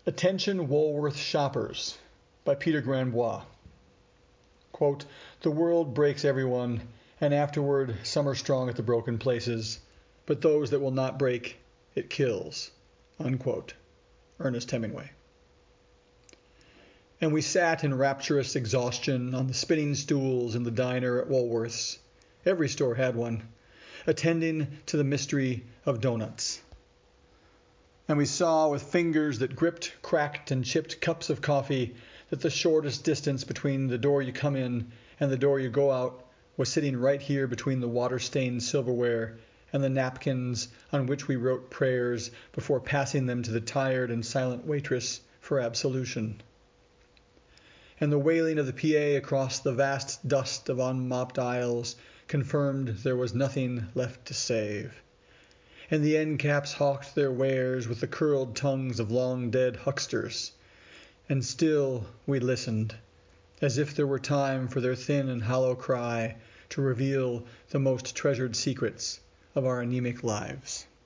Attention Woolworth Shoppers by Peter Granbois. Quote, "The world breaks everyone, and afterward some are strong at the broken places, but those that will not break, it kills." Unquote. Ernest Hemingway. And we sat in rapturous exhaustion on the spinning stools in the diner at Woolworth's. Every store had one, attending to the mystery of doughnuts. And we saw with fingers that gripped, cracked, and chipped cups of coffee that the shortest distance between the door you come in and the door you go out was sitting right here between the water-stained silverware and the napkins on which we wrote prayers before passing them to the tired and silent waitress for absolution. And the wailing of the PA across the vast dust of unmopped aisles confirmed there was nothing left to save. And the end caps hawked their wares with the curled tongues of long-dead hucksters. And still we listened, as if there were time for their thin and hollow cry to reveal the most treasured secrets of our anemic lives.